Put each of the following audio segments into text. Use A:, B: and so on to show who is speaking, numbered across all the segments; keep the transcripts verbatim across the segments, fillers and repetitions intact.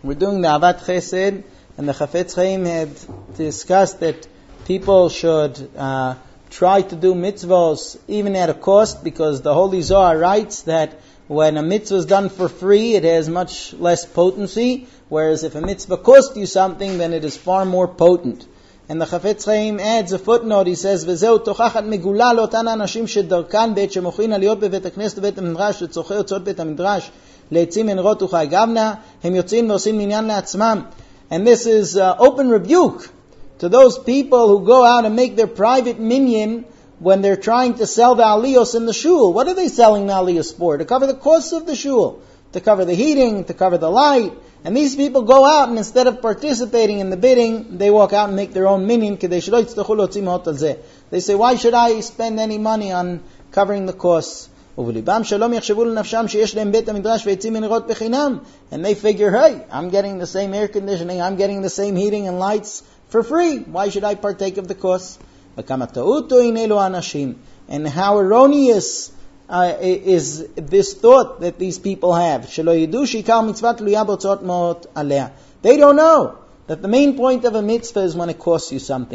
A: We're doing the Avat Chesed, and the Chafetz Chaim had discussed that people should uh, try to do mitzvahs even at a cost, because the Holy Zohar writes that when a mitzvah is done for free, it has much less potency, whereas if a mitzvah costs you something, then it is far more potent. And the Chafetz Chaim adds a footnote. He says, "Vezeu tochachat megula lotan anashim shedarkan beit shemochin aliyot bebeit hakneset beit hamidраsh letzorchei hotzot beit hamidраsh leitzim enrot uchai gavna hem yotzin ve'osim minyan le'atzmam." And this is uh, open rebuke to those people who go out and make their private minyan when they're trying to sell the aliyos in the shul. What are they selling the aliyos for? To cover the costs of the shul, to cover the heating, to cover the light. And these people go out, and instead of participating in the bidding, they walk out and make their own minyan. They say, why should I spend any money on covering the costs? And they figure, hey, I'm getting the same air conditioning, I'm getting the same heating and lights for free. Why should I partake of the costs? And how erroneous Uh, is this thought that these people have. They don't know that the main point of a mitzvah is when it costs you something.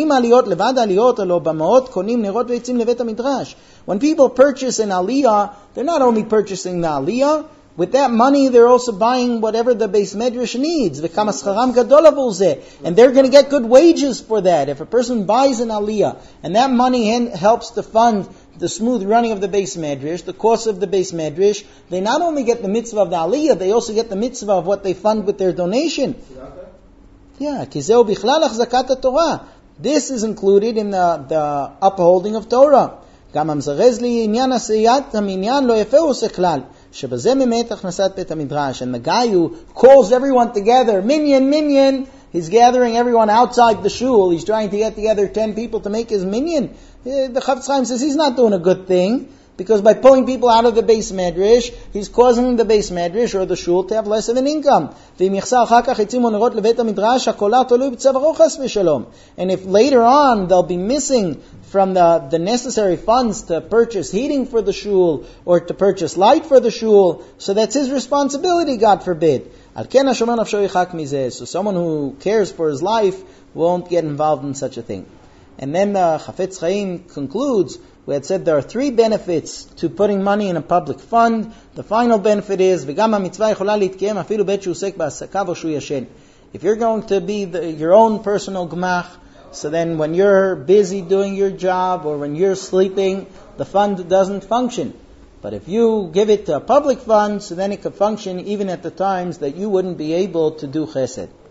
A: When people purchase an aliyah, they're not only purchasing the aliyah, with that money they're also buying whatever the Beis Medrash needs. And they're going to get good wages for that. If a person buys an aliyah, and that money helps to fund the smooth running of the Beis Medrash, the cost of the Beis Medrash, they not only get the mitzvah of the aliyah, they also get the mitzvah of what they fund with their donation. Yeah, kizeu bichlal achzakat haTorah. This is included in the, the upholding of Torah. Gam hamzarez li inyan asiyat haminyan lo yefeu seklal shebazeh memet achnasat beit hamidrash. And the guy who calls everyone together, minyan, minyan, he's gathering everyone outside the shul. He's trying to get together ten people to make his minyan. The Chafetz Chaim says he's not doing a good thing, because by pulling people out of the Beis Medrash, he's causing the Beis Medrash or the shul to have less of an income. And if later on they'll be missing from the, the necessary funds to purchase heating for the shul or to purchase light for the shul, so that's his responsibility, God forbid. So someone who cares for his life won't get involved in such a thing. And then the Chafetz Chaim concludes, we had said there are three benefits to putting money in a public fund. The final benefit is, if you're going to be the, your own personal gemach, so then when you're busy doing your job or when you're sleeping, the fund doesn't function. But if you give it to a public fund, so then it could function even at the times that you wouldn't be able to do chesed.